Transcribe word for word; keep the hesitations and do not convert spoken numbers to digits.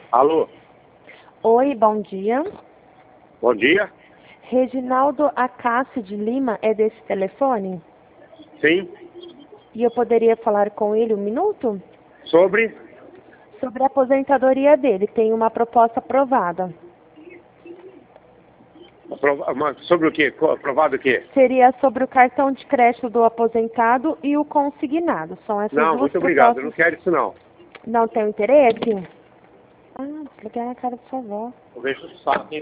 Alô? Oi, bom dia. Bom dia? Reginaldo Acácio de Lima é desse telefone? Sim? E eu poderia falar com ele um minuto? Sobre? Sobre a aposentadoria dele, tem uma proposta aprovada. Aprova- uma- Sobre o quê? Co- Aprovado o quê? Seria sobre o cartão de crédito do aposentado e o consignado. São essas Não, duas muito obrigado. Eu propostas. não quero isso não. Não tem interesse? Ah, desligar na cara da sua avó. Eu vejo o saco, hein?